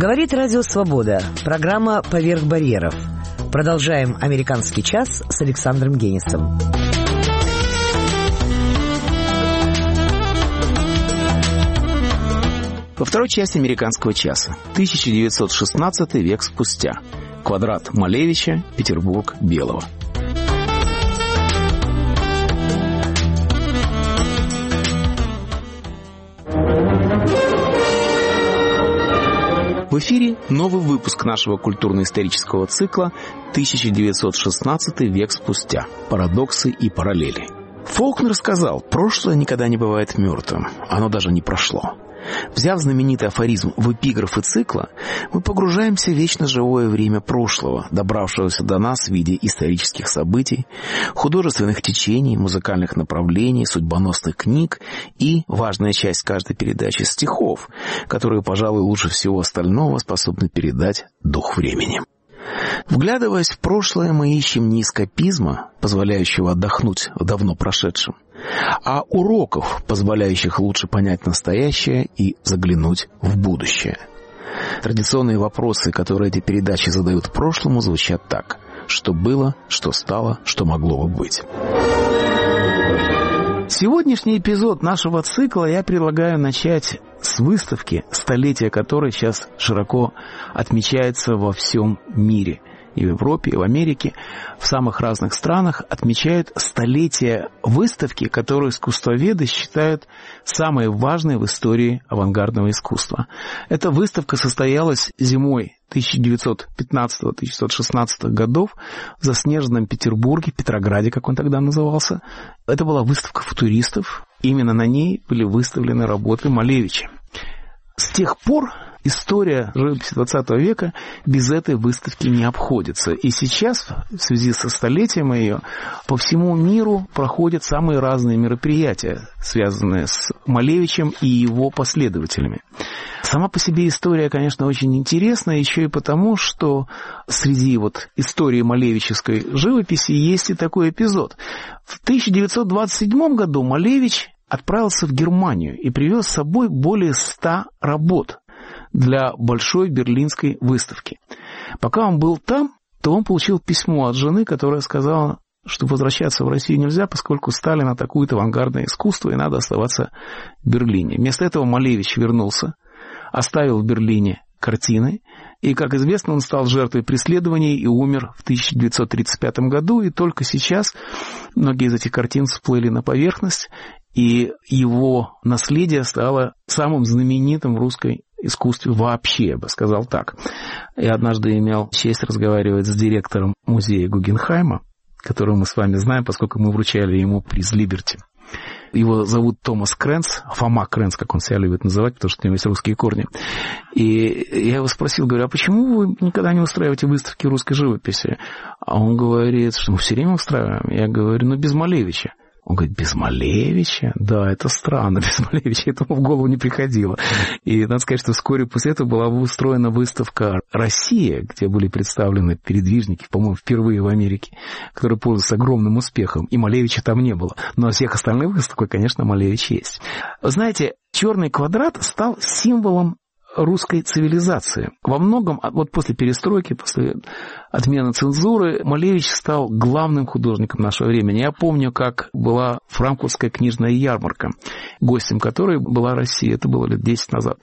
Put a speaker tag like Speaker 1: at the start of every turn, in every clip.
Speaker 1: Говорит Радио Свобода. Программа «Поверх барьеров». Продолжаем «Американский час» с Александром Генисом.
Speaker 2: Во второй части «Американского часа». 1916 век спустя. Квадрат Малевича, Петербург Белого. В эфире новый выпуск нашего культурно-исторического цикла «1916 век спустя. Парадоксы и параллели». Фолкнер сказал: «Прошлое никогда не бывает мертвым, оно даже не прошло». Взяв знаменитый афоризм в эпиграфы цикла, мы погружаемся в вечно живое время прошлого, добравшегося до нас в виде исторических событий, художественных течений, музыкальных направлений, судьбоносных книг и, важная часть каждой передачи, стихов, которые, пожалуй, лучше всего остального способны передать дух времени. Вглядываясь в прошлое, мы ищем не эскапизма, позволяющего отдохнуть в давно прошедшем, а уроков, позволяющих лучше понять настоящее и заглянуть в будущее. Традиционные вопросы, которые эти передачи задают прошлому, звучат так: что было, что стало, что могло бы быть. Сегодняшний эпизод нашего цикла я предлагаю начать с выставки, столетие которой сейчас широко отмечается во всем мире. И в Европе, и в Америке, в самых разных странах отмечают столетие выставки, которую искусствоведы считают самой важной в истории авангардного искусства. Эта выставка состоялась зимой 1915-1916 годов в заснеженном Петербурге, Петрограде, как он тогда назывался. Это была выставка футуристов. Именно на ней были выставлены работы Малевича. С тех пор история живописи XX века без этой выставки не обходится. И сейчас, в связи со столетием ее, по всему миру проходят самые разные мероприятия, связанные с Малевичем и его последователями. Сама по себе история, конечно, очень интересна, еще и потому, что среди истории малевической живописи есть и такой эпизод. В 1927 году Малевич отправился в Германию и привез с собой более 100 работ для большой берлинской выставки. Пока он был там, то он получил письмо от жены, которая сказала, что возвращаться в Россию нельзя, поскольку Сталин атакует авангардное искусство, и надо оставаться в Берлине. Вместо этого Малевич вернулся, оставил в Берлине картины, и, как известно, он стал жертвой преследований и умер в 1935 году, и только сейчас многие из этих картин всплыли на поверхность, и его наследие стало самым знаменитым в русской искусстве вообще, я бы сказал так. Я однажды имел честь разговаривать с директором музея Гугенхайма, которого мы с вами знаем, поскольку мы вручали ему приз Либерти. Его зовут Томас Кренц, Фома Кренц, как он себя любит называть, потому что у него есть русские корни. И я его спросил, говорю, а почему вы никогда не устраиваете выставки русской живописи? А он говорит, что мы все время устраиваем. Я говорю, без Малевича. Он говорит, без Малевича? Да, это странно, без Малевича этому в голову не приходило. И надо сказать, что вскоре после этого была устроена выставка «Россия», где были представлены передвижники, по-моему, впервые в Америке, которые пользуются огромным успехом. И Малевича там не было. Но всех остальных выставок, конечно, Малевич есть. Вы знаете, черный квадрат стал символом русской цивилизации. Во многом, после перестройки, после отмены цензуры, Малевич стал главным художником нашего времени. Я помню, как была франкфуртская книжная ярмарка, гостем которой была Россия. Это было лет 10 назад.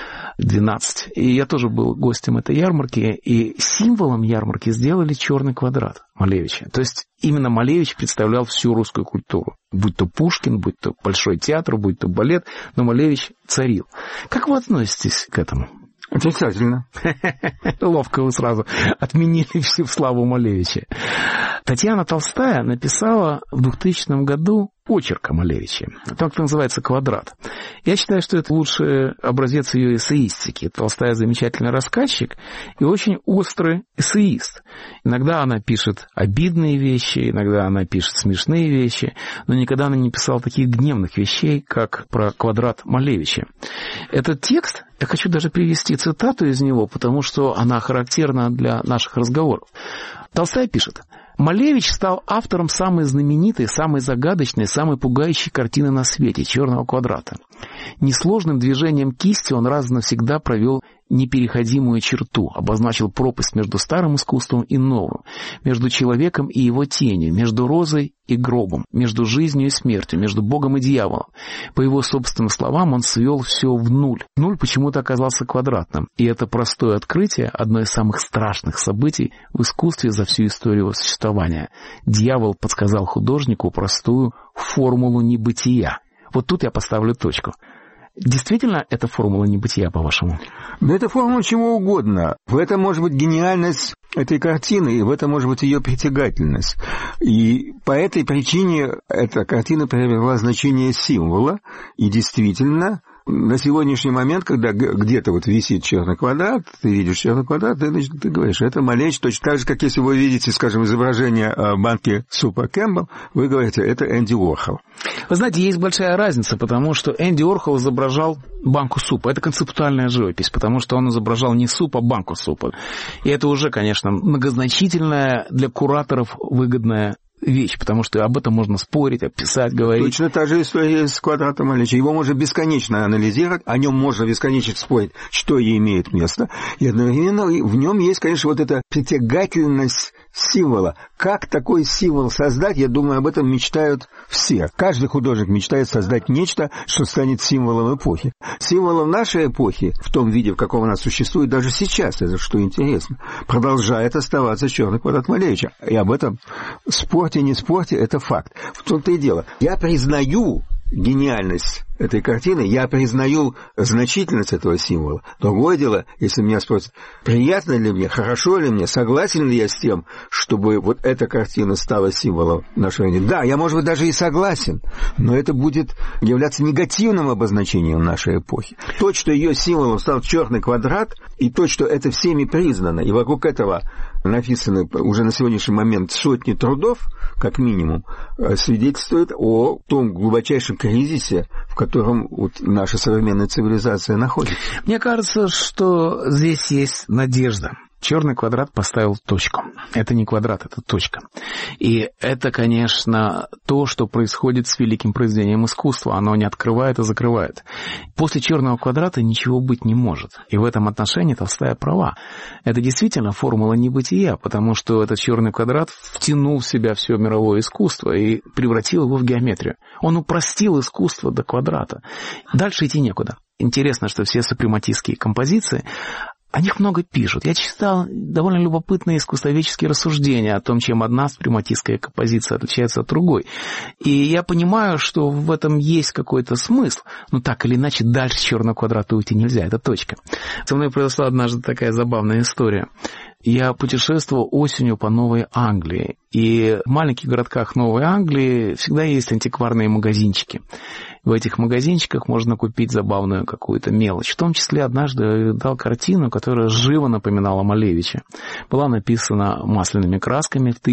Speaker 2: 12. И я тоже был гостем этой ярмарки, и символом ярмарки сделали черный квадрат Малевича. То есть именно Малевич представлял всю русскую культуру. Будь то Пушкин, будь то Большой театр, будь то балет, но Малевич царил. Как вы относитесь к этому?
Speaker 3: Отрицательно.
Speaker 2: Ловко вы сразу отменили всю славу Малевича. Татьяна Толстая написала в 2000 году очерк о Малевиче. Там, что называется, «Квадрат». Я считаю, что это лучший образец ее эссеистики. Толстая замечательный рассказчик и очень острый эссеист. Иногда она пишет обидные вещи, иногда она пишет смешные вещи, но никогда она не писала таких гневных вещей, как про «Квадрат» Малевича. Этот текст, я хочу даже привести цитату из него, потому что она характерна для наших разговоров. Толстая пишет: Малевич стал автором самой знаменитой, самой загадочной, самой пугающей картины на свете — «Черного квадрата». Несложным движением кисти он раз и навсегда провел непереходимую черту, обозначил пропасть между старым искусством и новым, между человеком и его тенью, между розой и гробом, между жизнью и смертью, между Богом и дьяволом. По его собственным словам, он свел все в нуль. Нуль почему-то оказался квадратным, и это простое открытие – одно из самых страшных событий в искусстве за всю историю его существования. Дьявол подсказал художнику простую формулу небытия. Вот тут я поставлю точку. Действительно, это формула небытия, по-вашему?
Speaker 3: Да это формула чего угодно. В этом может быть гениальность этой картины, и в этом может быть ее притягательность. И по этой причине эта картина приобрела значение символа, и действительно... На сегодняшний момент, когда где-то вот висит черный квадрат, ты видишь черный квадрат, ты говоришь, это Малевич, точно так же, как если вы видите, скажем, изображение банки супа Кэмпбелл, вы говорите, это Энди Уорхол.
Speaker 2: Вы знаете, есть большая разница, потому что Энди Уорхол изображал банку супа. Это концептуальная живопись, потому что он изображал не суп, а банку супа. И это уже, конечно, многозначительная для кураторов выгодная вещь, потому что об этом можно спорить, описать, говорить.
Speaker 3: Точно та же история с квадратом Малевича. Его можно бесконечно анализировать, о нем можно бесконечно спорить, что и имеет место. И одновременно в нем есть, конечно, вот эта притягательность символа. Как такой символ создать, я думаю, об этом мечтают все. Каждый художник мечтает создать нечто, что станет символом эпохи. Символом нашей эпохи, в том виде, в каком она существует даже сейчас, это что интересно, продолжает оставаться черный квадрат Малевича. И об этом спорьте, не спорьте, это факт. В том-то и дело. Я признаю гениальность этой картины, я признаю значительность этого символа. Другое дело, если меня спросят, приятно ли мне, хорошо ли мне, согласен ли я с тем, чтобы вот эта картина стала символом нашего времени. Да, я, может быть, даже и согласен, но это будет являться негативным обозначением нашей эпохи. То, что ее символом стал черный квадрат, и то, что это всеми признано, и вокруг этого написаны уже на сегодняшний момент сотни трудов, как минимум, свидетельствует о том глубочайшем кризисе, в котором вот наша современная цивилизация находится.
Speaker 2: Мне кажется, что здесь есть надежда. Черный квадрат поставил точку. Это не квадрат, это точка. И это, конечно, то, что происходит с великим произведением искусства. Оно не открывает, а закрывает. После черного квадрата ничего быть не может. И в этом отношении Толстая права. Это действительно формула небытия, потому что этот черный квадрат втянул в себя все мировое искусство и превратил его в геометрию. Он упростил искусство до квадрата. Дальше идти некуда. Интересно, что все супрематистские композиции, о них много пишут. Я читал довольно любопытные искусствоведческие рассуждения о том, чем одна супрематистская композиция отличается от другой. И я понимаю, что в этом есть какой-то смысл. Но так или иначе, дальше черного квадрата уйти нельзя. Это точка. Со мной произошла однажды такая забавная история. Я путешествовал осенью по Новой Англии. И в маленьких городках Новой Англии всегда есть антикварные магазинчики. В этих магазинчиках можно купить забавную какую-то мелочь. В том числе однажды я видал картину, которая живо напоминала Малевича. Была написана масляными красками в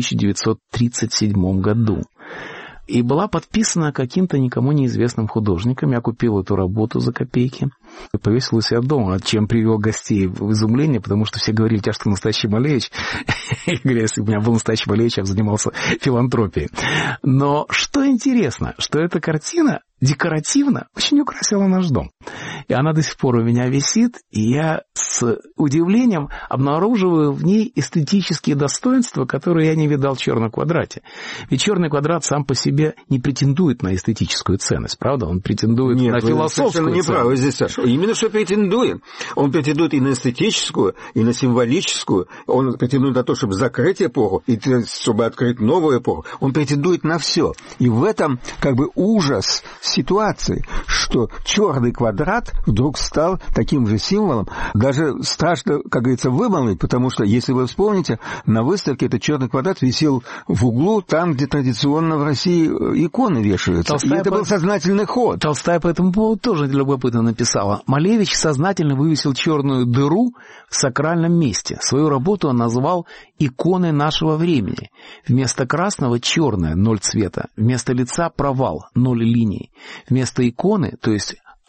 Speaker 2: 1937 году. И была подписана каким-то никому неизвестным художником. Я купил эту работу за копейки и повесил у себя дома, чем привел гостей в изумление, потому что все говорили, что настоящий Малевич. Я говорю, если бы у меня был настоящий Малевич, я бы занимался филантропией. Но что интересно, что эта картина декоративно очень украсила наш дом. И она до сих пор у меня висит, и я с удивлением обнаруживаю в ней эстетические достоинства, которые я не видал в черном квадрате. Ведь черный квадрат сам по себе не претендует на эстетическую ценность, правда? Он претендует на философскую ценность.
Speaker 3: Нет, вы здесь, Саша. Именно что претендует. Он претендует и на эстетическую, и на символическую. Он претендует на то, чтобы закрыть эпоху, и чтобы открыть новую эпоху. Он претендует на все. И в этом как бы ужас ситуации, что черный квадрат вдруг стал таким же символом. Даже страшно, как говорится, вымолвить, потому что, если вы вспомните, на выставке этот черный квадрат висел в углу, там, где традиционно в России иконы вешаются. И это был сознательный ход.
Speaker 2: Толстая по этому поводу тоже любопытно написала. Малевич сознательно вывесил черную дыру в сакральном месте. Свою работу он назвал «Иконы нашего времени». Вместо красного — черное, 0 цвета. Вместо лица — провал, 0 линий. Вместо иконы, то есть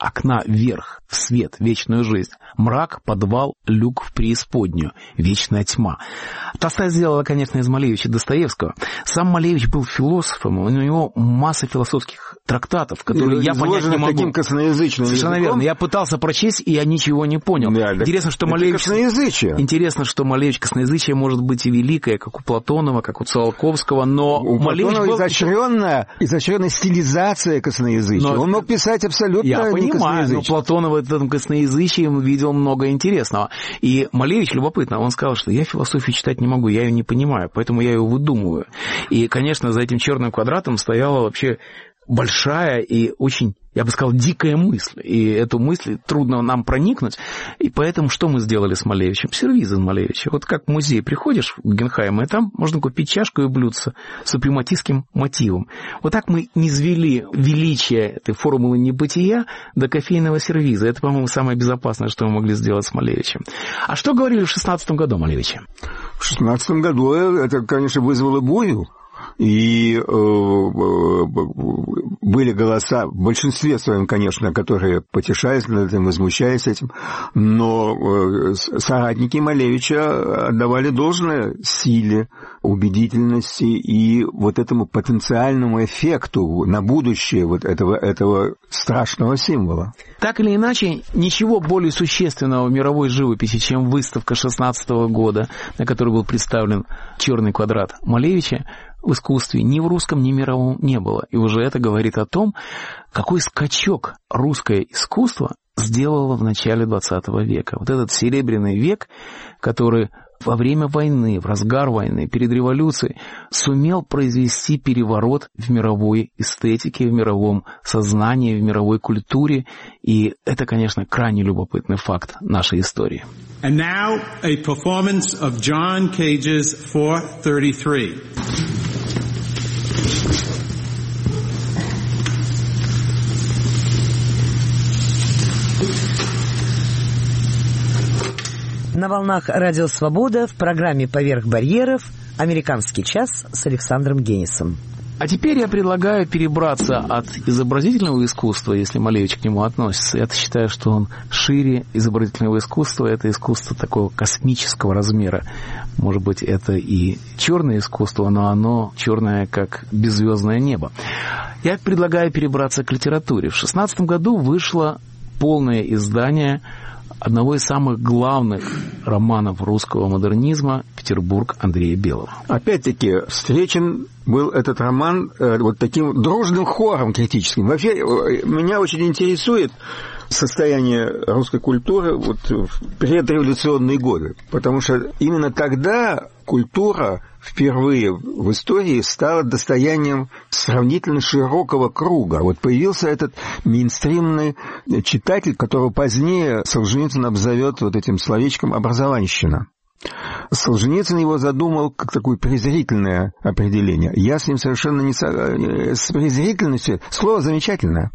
Speaker 2: окна вверх, в свет, вечную жизнь. Мрак, подвал, люк в преисподнюю, вечная тьма. Толстая сделала, конечно, из Малевича Достоевского. Сам Малевич был философом, у него масса философских трактатов, которые я понять не могу.
Speaker 3: Таким косноязычным
Speaker 2: Совершенно
Speaker 3: языком.
Speaker 2: верно. Я пытался прочесть, и я ничего не понял.
Speaker 3: Да,
Speaker 2: Интересно, что Малевич... Интересно, что Малевич косноязычие может быть и великое, как у Платонова, как у Циолковского, но
Speaker 3: у
Speaker 2: Малевич
Speaker 3: Платонова
Speaker 2: был...
Speaker 3: изощренная стилизация косноязычия. Он мог писать абсолютно
Speaker 2: я
Speaker 3: не
Speaker 2: понимаю, но Платонов в этом косноязычии видел много интересного. И Малевич, любопытно, он сказал, что я философию читать не могу, я ее не понимаю, поэтому я ее выдумываю. И, конечно, за этим черным квадратом стояла вообще большая и очень, я бы сказал, дикая мысль. И эту мысль трудно нам проникнуть. И поэтому что мы сделали с Малевичем? Сервиз из Малевича. Вот как в музей приходишь в Гугенхайм, и там можно купить чашку и блюдце с супрематистским мотивом. Вот так мы низвели величие этой формулы небытия до кофейного сервиза. Это, по-моему, самое безопасное, что мы могли сделать с Малевичем. А что говорили в 16 году о Малевиче?
Speaker 3: В 16 году это, конечно, вызвало бурю. И были голоса, в большинстве своем, конечно, которые потешались над этим, возмущаясь этим, но соратники Малевича отдавали должное силе, убедительности и вот этому потенциальному эффекту на будущее вот этого страшного символа.
Speaker 2: Так или иначе, ничего более существенного в мировой живописи, чем выставка 16 года, на которой был представлен «Черный квадрат» Малевича, в искусстве ни в русском, ни в мировом не было. И уже это говорит о том, какой скачок русское искусство сделало в начале 20 века. Вот этот серебряный век, который во время войны, в разгар войны, перед революцией сумел произвести переворот в мировой эстетике, в мировом сознании, в мировой культуре. И это, конечно, крайне любопытный факт нашей истории.
Speaker 4: And now a performance of John Cage's 433.
Speaker 1: На волнах «Радио Свобода» в программе «Поверх барьеров» «Американский час» с Александром Генисом.
Speaker 2: А теперь я предлагаю перебраться от изобразительного искусства, если Малевич к нему относится. Я считаю, что он шире изобразительного искусства. Это искусство такого космического размера. Может быть, это и черное искусство, но оно черное, как беззвездное небо. Я предлагаю перебраться к литературе. В 16 году вышло полное издание одного из самых главных романов русского модернизма «Петербург» Андрея Белого.
Speaker 3: Опять-таки, встречен был этот роман вот таким дружным хором критическим. Вообще, меня очень интересует состояние русской культуры вот в предреволюционные годы, потому что именно тогда культура впервые в истории стала достоянием сравнительно широкого круга. Вот появился этот мейнстримный читатель, которого позднее Солженицын обзовет вот этим словечком «образованщина». Солженицын его задумал как такое презрительное определение. Я с ним совершенно не... С презрительностью... Слово замечательное.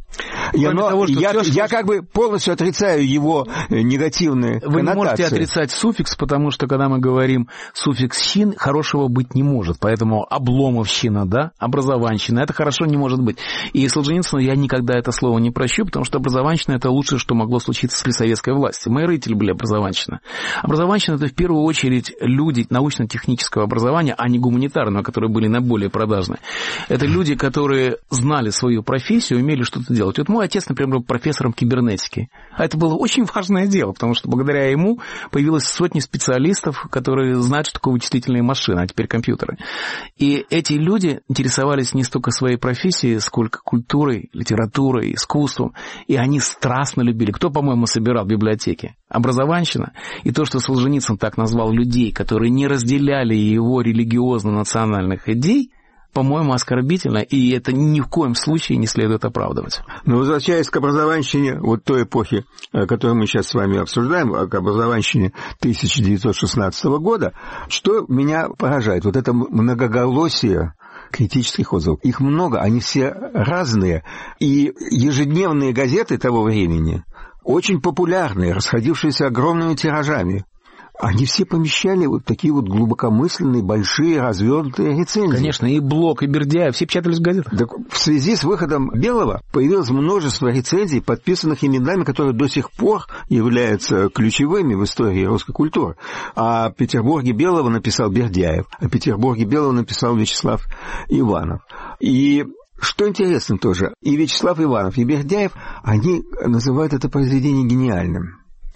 Speaker 3: Я как бы полностью отрицаю его негативные коннотации.
Speaker 2: Вы не можете отрицать суффикс, потому что, когда мы говорим суффикс «щин», хорошего быть не может. Поэтому обломовщина, да, образованщина, это хорошо не может быть. И Солженицыну я никогда это слово не прощу, потому что образованщина — это лучшее, что могло случиться при советской власти. Мои родители были образованщина. Образованщина — это в первую очередь люди научно-технического образования, а не гуманитарного, которые были наиболее продажны. Это люди, которые знали свою профессию, умели что-то делать. Вот мой отец, например, был профессором кибернетики. А это было очень важное дело, потому что благодаря ему появилось сотни специалистов, которые знают, что такое вычислительные машины, а теперь компьютеры. И эти люди интересовались не столько своей профессией, сколько культурой, литературой, искусством. И они страстно любили. Кто, по-моему, собирал библиотеки? Образованщина. И то, что Солженицын так назвал людей, которые не разделяли его религиозно-национальных идей, по-моему, оскорбительно, и это ни в коем случае не следует оправдывать.
Speaker 3: Но возвращаясь к образованщине вот той эпохи, которую мы сейчас с вами обсуждаем, к образованщине 1916 года, что меня поражает? Вот это многоголосие критических отзывов. Их много, они все разные. И ежедневные газеты того времени очень популярные, расходившиеся огромными тиражами. они все помещали вот такие вот глубокомысленные, большие, развернутые рецензии.
Speaker 2: Конечно, и Блок, и Бердяев, все печатались в газетах.
Speaker 3: Так в связи с выходом Белого появилось множество рецензий, подписанных именами, которые до сих пор являются ключевыми в истории русской культуры. О Петербурге Белого написал Бердяев, о Петербурге Белого написал Вячеслав Иванов. И что интересно тоже, и Вячеслав Иванов, и Бердяев, они называют это произведение гениальным.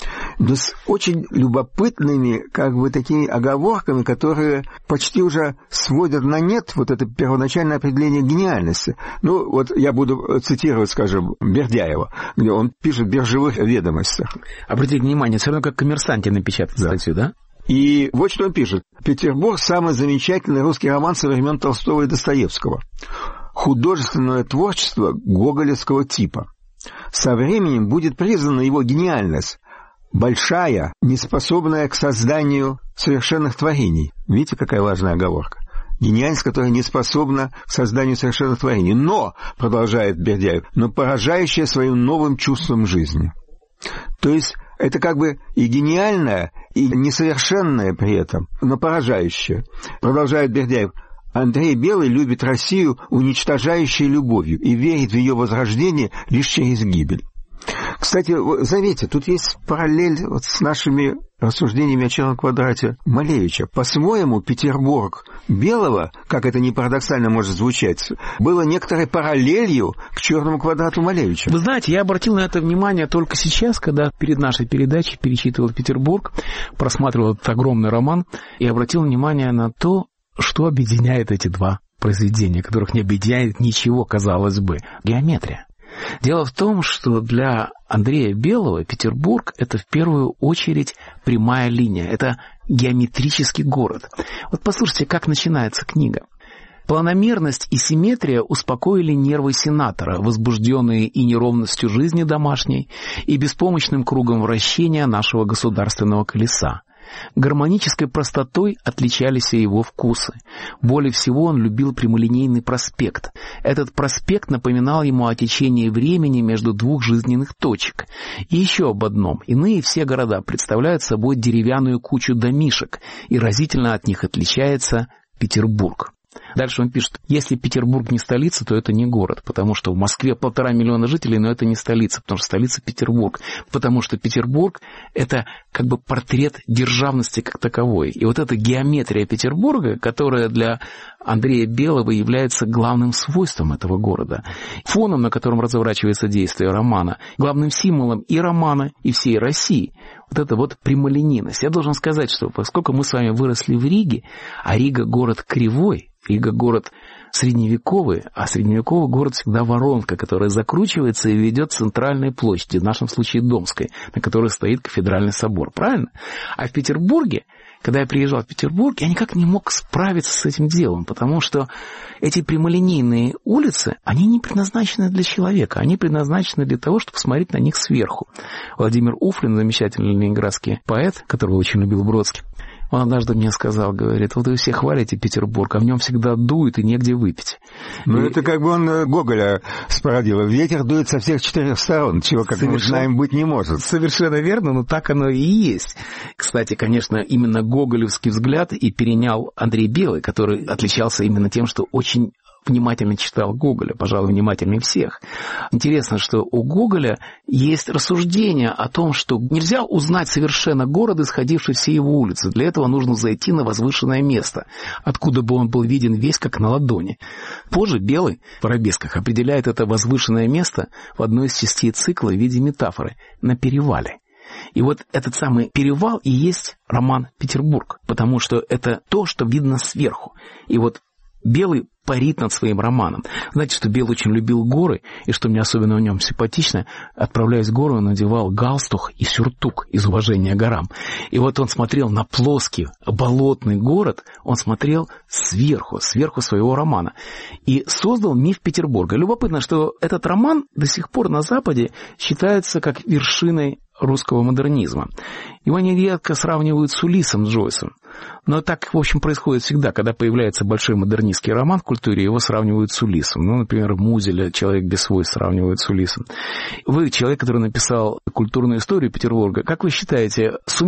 Speaker 3: Но с очень любопытными, как бы, такими оговорками, которые почти уже сводят на нет вот это первоначальное определение гениальности. Ну, вот я буду цитировать, скажем, Бердяева, где он пишет в «Биржевых ведомостях».
Speaker 2: Обратите внимание, все равно как «Коммерсанте» напечатать статью, да?
Speaker 3: И вот что он пишет. «Петербург – самый замечательный русский роман со времен Толстого и Достоевского. Художественное творчество гоголевского типа. Со временем будет признана его гениальность, большая, неспособная к созданию совершенных творений». Видите, какая важная оговорка? Гениальность, которая не способна к созданию совершенных творений. Но, продолжает Бердяев, но поражающая своим новым чувством жизни. То есть это как бы и гениальное, и несовершенное при этом, но поражающее. Продолжает Бердяев. Андрей Белый любит Россию уничтожающей любовью и верит в ее возрождение лишь через гибель. Кстати, заметьте, тут есть параллель вот с нашими рассуждениями о черном квадрате Малевича. По-своему, Петербург Белого, как это ни парадоксально может звучать, было некоторой параллелью к черному квадрату Малевича.
Speaker 2: Вы знаете, я обратил на это внимание только сейчас, когда перед нашей передачей перечитывал «Петербург», просматривал этот огромный роман, и обратил внимание на то, что объединяет эти два произведения, которых не объединяет ничего, казалось бы. Геометрия. Дело в том, что для Андрея Белого Петербург – это в первую очередь прямая линия, это геометрический город. Вот послушайте, как начинается книга. Планомерность и симметрия успокоили нервы сенатора, возбужденные и неровностью жизни домашней, и беспомощным кругом вращения нашего государственного колеса. Гармонической простотой отличались и его вкусы. Более всего он любил прямолинейный проспект. Этот проспект напоминал ему о течении времени между двух жизненных точек. И еще об одном. Иные все города представляют собой деревянную кучу домишек, и разительно от них отличается Петербург. Дальше он пишет, если Петербург не столица, то это не город, потому что в Москве 1,5 миллиона жителей, но это не столица, потому что столица Петербург, потому что Петербург – это как бы портрет державности как таковой. И вот эта геометрия Петербурга, которая для Андрея Белого является главным свойством этого города, фоном, на котором разворачивается действие романа, главным символом и романа, и всей России. Вот это вот прямолинейность. Я должен сказать, что поскольку мы с вами выросли в Риге, а Рига город кривой, Рига город средневековый, а средневековый город всегда воронка, которая закручивается и ведет к центральной площади, в нашем случае Домской, на которой стоит кафедральный собор, правильно? А в Петербурге, когда я приезжал в Петербург, я никак не мог справиться с этим делом, потому что эти прямолинейные улицы, они не предназначены для человека, они предназначены для того, чтобы смотреть на них сверху. Владимир Уфлин, замечательный ленинградский поэт, которого очень любил Бродский, он однажды мне сказал, говорит, вот вы все хвалите Петербург, а в нем всегда дует и негде выпить.
Speaker 3: Ну, это как бы он Гоголя спородил. Ветер дует со всех 4 сторон, чего, как мы знаем, быть не может.
Speaker 2: Совершенно верно, но так оно и есть. Кстати, конечно, именно гоголевский взгляд и перенял Андрей Белый, который отличался именно тем, что очень внимательно читал Гоголя, пожалуй, внимательнее всех. Интересно, что у Гоголя есть рассуждение о том, что нельзя узнать совершенно город, исходивший все его улицы. Для этого нужно зайти на возвышенное место, откуда бы он был виден весь как на ладони. Позже Белый в арабесках определяет это возвышенное место в одной из частей цикла в виде метафоры на перевале. И вот этот самый перевал и есть роман «Петербург», потому что это то, что видно сверху. И вот Белый парит над своим романом. Знаете, что Белый очень любил горы, и что мне особенно в нем симпатично, отправляясь в горы, он надевал галстук и сюртук из уважения к горам. И вот он смотрел на плоский, болотный город, он смотрел сверху своего романа. И создал миф Петербурга. Любопытно, что этот роман до сих пор на Западе считается как вершиной русского модернизма. Его нередко сравнивают с Улиссом Джойсом. Но так, в общем, происходит всегда. Когда появляется большой модернистский роман в культуре, его сравнивают с Улиссом. Ну, например, Музеля «Человек без свойств» сравнивают с Улиссом. Вы, человек, который написал культурную историю Петербурга, как вы считаете, сумел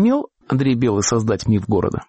Speaker 2: Андрей Белый создать миф города?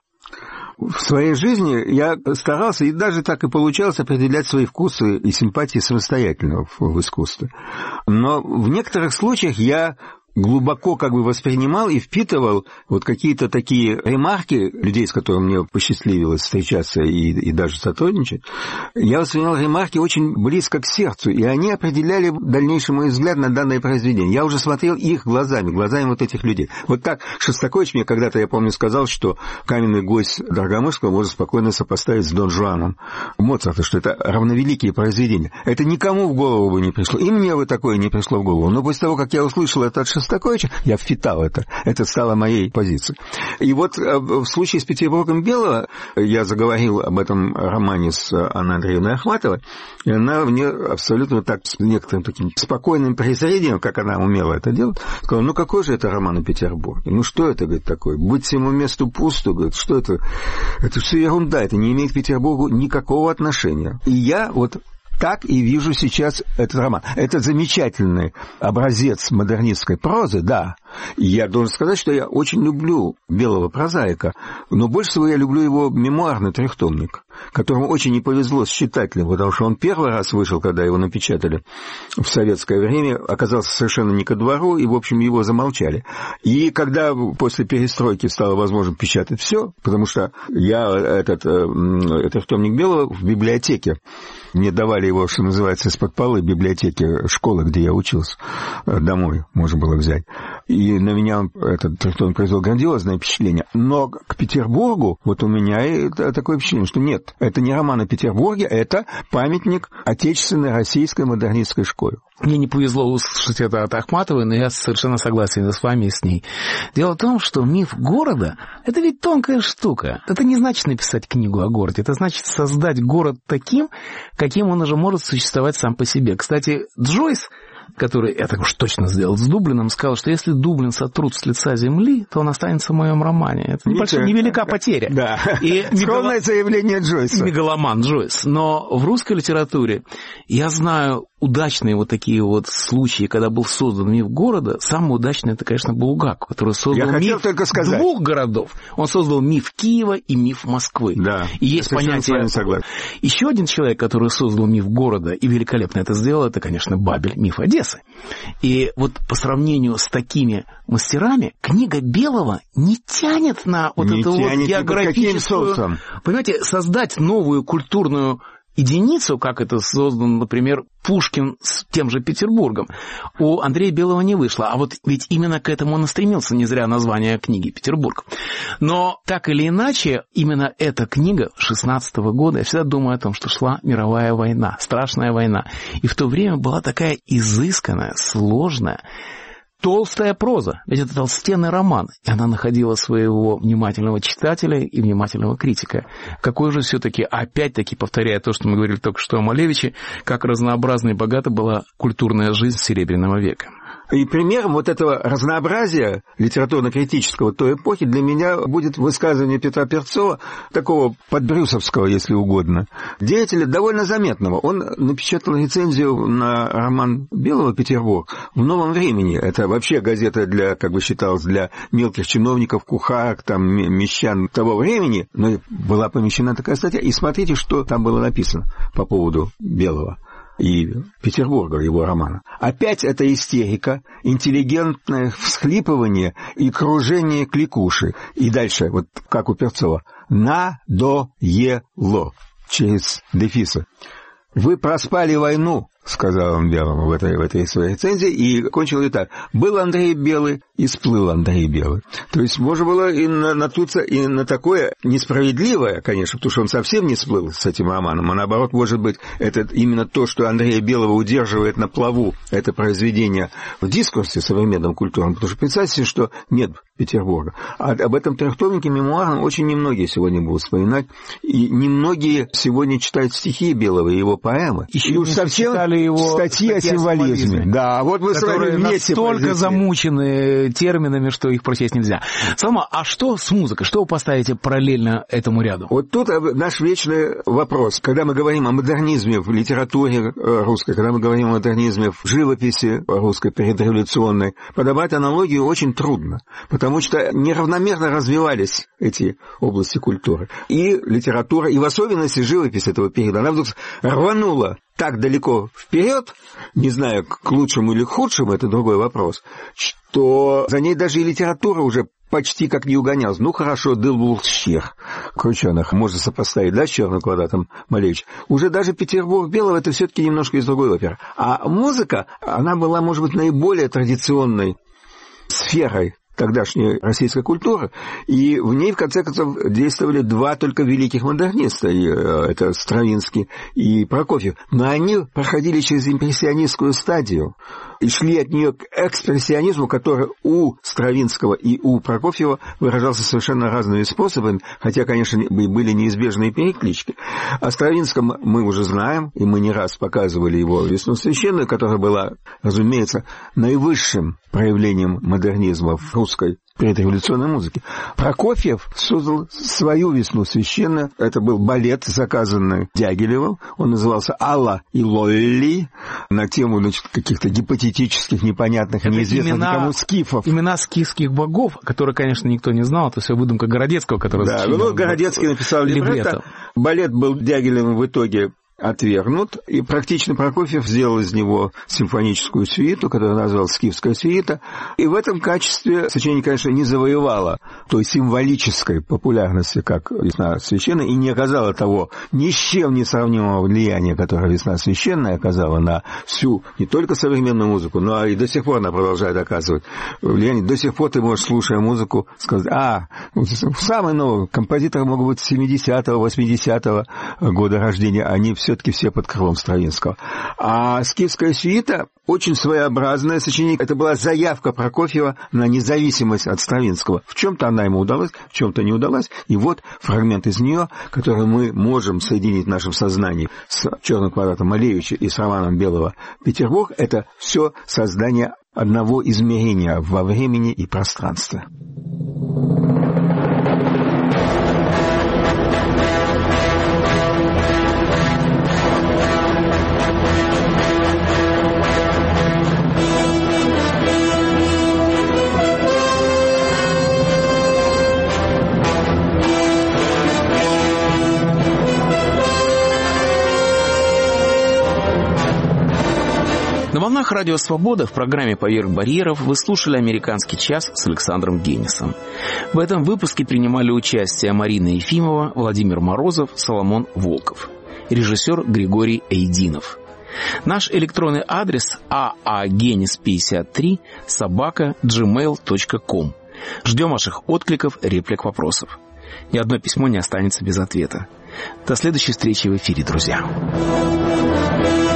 Speaker 3: В своей жизни я старался, и даже так и получалось, определять свои вкусы и симпатии самостоятельно в искусстве. Но в некоторых случаях я глубоко как бы воспринимал и впитывал вот какие-то такие ремарки людей, с которыми мне посчастливилось встречаться и даже сотрудничать. Я воспринимал ремарки очень близко к сердцу, и они определяли дальнейший мой взгляд на данное произведение. Я уже смотрел их глазами вот этих людей. Вот так Шостакович мне когда-то, я помню, сказал, что «Каменный гость Дорогомысского» можно спокойно сопоставить с Дон Жуаном Моцарта, что это равновеликие произведения. Это никому в голову бы не пришло, и мне бы такое не пришло в голову. Но после того, как я услышал это от Шостаковича, я впитал это. Это стало моей позицией. И вот в случае с Петербургом Белого я заговорил об этом романе с Анной Андреевной Ахматовой, и она мне абсолютно так, с некоторым таким спокойным презрением, как она умела это делать, сказала: ну какой же это роман о Петербурге? Ну что это, говорит, такое? Быть всему месту пусто, говорит, что это? Это все ерунда, это не имеет к Петербургу никакого отношения. И я вот так и вижу сейчас этот роман. Это замечательный образец модернистской прозы, да. И я должен сказать, что я очень люблю Белого прозаика, но больше всего я люблю его мемуарный трехтомник, которому очень не повезло с читателем, потому что он первый раз вышел, когда его напечатали в советское время, оказался совершенно не ко двору, и, в общем, его замолчали. И когда после перестройки стало возможно печатать все, потому что я этот трехтомник Белого в библиотеке, мне давали его, что называется, из-под полы библиотеки школы, где я учился, домой можно было взять. И на меня этот трехтомник произвел грандиозное впечатление. Но к Петербургу вот у меня такое впечатление, что нет, это не роман о Петербурге, это памятник отечественной российской модернистской школе.
Speaker 2: Мне не повезло услышать это от Ахматовой, но я совершенно согласен с вами и с ней. Дело в том, что миф города – это ведь тонкая штука. Это не значит написать книгу о городе, это значит создать город таким, каким он уже может существовать сам по себе. Кстати, Джойс, который, я так уж точно сделал с Дублином, сказал, что если Дублин сотрут с лица земли, то он останется в моем романе. Это невелика потеря.
Speaker 3: Да. Скромное заявление Джойса.
Speaker 2: Мегаломан Джойс. Но в русской литературе я знаю удачные вот такие вот случаи, когда был создан миф города. Самый удачный, это, конечно, Булгаков, который создал миф двух городов. Он создал миф Киева и миф Москвы.
Speaker 3: Да.
Speaker 2: И есть понятие... Еще один человек, который создал миф города и великолепно это сделал, это, конечно, Бабель, миф Одессы. И вот по сравнению с такими мастерами, книга Белого не тянет на вот эту вот географическую... Понимаете, создать новую культурную единицу, как это создан, например, Пушкин с тем же Петербургом, у Андрея Белого не вышло. А вот ведь именно к этому он и стремился, не зря название книги «Петербург». Но так или иначе, именно эта книга 16-го года, я всегда думаю о том, что шла мировая война, страшная война. И в то время была такая изысканная, сложная, толстая проза, ведь это толстенный роман, и она находила своего внимательного читателя и внимательного критика. Какой же все-таки, опять-таки, повторяя то, что мы говорили только что о Малевиче, как разнообразна и богата была культурная жизнь Серебряного века.
Speaker 3: И примером вот этого разнообразия литературно-критического той эпохи для меня будет высказывание Петра Перцова, такого подбрюсовского, если угодно, деятеля довольно заметного. Он напечатал рецензию на роман Белого «Петербург» в «Новом времени». Это вообще газета для, как бы считалось, для мелких чиновников, кухарок, там, мещан того времени. Но была помещена такая статья. И смотрите, что там было написано по поводу Белого и Петербурга, его романа. Опять это истерика, интеллигентное всхлипывание и кружение кликуши. И дальше, вот как у Перцова, надоело, через дефисы. Вы проспали войну, сказал он Белому в этой своей рецензии, и кончил и так. Был Андрей Белый, и сплыл Андрей Белый. То есть можно было и натуться и на такое несправедливое, конечно, потому что он совсем не сплыл с этим романом, а наоборот, может быть, это именно то, что Андрея Белого удерживает на плаву это произведение в дискурсе современном культурном, потому что представьте себе, что нет Петербурга. А об этом трехтомнике мемуарном очень немногие сегодня будут вспоминать, и немногие сегодня читают стихи Белого и его поэмы.
Speaker 2: И уж совсем написали его
Speaker 3: статьи о символизме. Да, вот мы с вами вместе
Speaker 2: настолько замучены терминами, что их прочесть нельзя. Салма, а что с музыкой? Что вы поставите параллельно этому ряду?
Speaker 3: Вот тут наш вечный вопрос. Когда мы говорим о модернизме в литературе русской, когда мы говорим о модернизме в живописи русской предреволюционной, подобрать аналогию очень трудно, потому что неравномерно развивались эти области культуры. И литература, и в особенности живопись этого периода, она вдруг рванула так далеко вперед, не знаю, к лучшему или к худшему, это другой вопрос, что за ней даже и литература уже почти как не угонялась. Ну, хорошо, Дылбулщер, Крученых, можно сопоставить, да, с «Черным квадратом» Малевича. Уже даже «Петербург белого» — это все-таки немножко из другой оперы. А музыка, она была, может быть, наиболее традиционной сферой тогдашней российской культуры, и в ней, в конце концов, действовали два только великих модерниста, это Стравинский и Прокофьев, но они проходили через импрессионистскую стадию и шли от нее к экспрессионизму, который у Стравинского и у Прокофьева выражался совершенно разными способами, хотя, конечно, были неизбежные переклички. О Стравинском мы уже знаем, и мы не раз показывали его «Весну священную», которая была, разумеется, наивысшим проявлением модернизма в русской предреволюционной музыке. Прокофьев создал свою «Весну священную». Это был балет, заказанный Дягилевым. Он назывался «Алла и Лолли», на тему, значит, каких-то гипотетических, непонятных, неизвестных никому скифов.
Speaker 2: Имена скифских богов, которые, конечно, никто не знал. Это все выдумка Городецкого, который...
Speaker 3: Да, ну, Городецкий написал либретто. Балет был Дягилевым в итоге отвергнут, и практично Прокофьев сделал из него симфоническую сюиту, которую назвал «Скифская сюита», и в этом качестве сочинение, конечно, не завоевало той символической популярности, как «Весна священная», и не оказало того ни с чем не сравнимого влияния, которое «Весна священная» оказала на всю, не только современную музыку, но и до сих пор она продолжает оказывать влияние. До сих пор ты можешь, слушая музыку, сказать: самые новые композиторы могут быть 70-го, 80-го года рождения, они все-таки все под крылом Стравинского. А «Скифская сюита» очень своеобразное сочинение. Это была заявка Прокофьева на независимость от Стравинского. В чем-то она ему удалась, в чем-то не удалась. И вот фрагмент из нее, который мы можем соединить в нашем сознании с «Черным квадратом» Малевича и с романом Белого «Петербург», это все создание одного измерения во времени и пространстве.
Speaker 2: На волнах Радио Свобода в программе «Поверх барьеров» вы слушали «Американский час» с Александром Генисом. В этом выпуске принимали участие Марина Ефимова, Владимир Морозов, Соломон Волков. Режиссер Григорий Эйдинов. Наш электронный адрес aagenis53@gmail.com. Ждем ваших откликов, реплик, вопросов. Ни одно письмо не останется без ответа. До следующей встречи в эфире, друзья.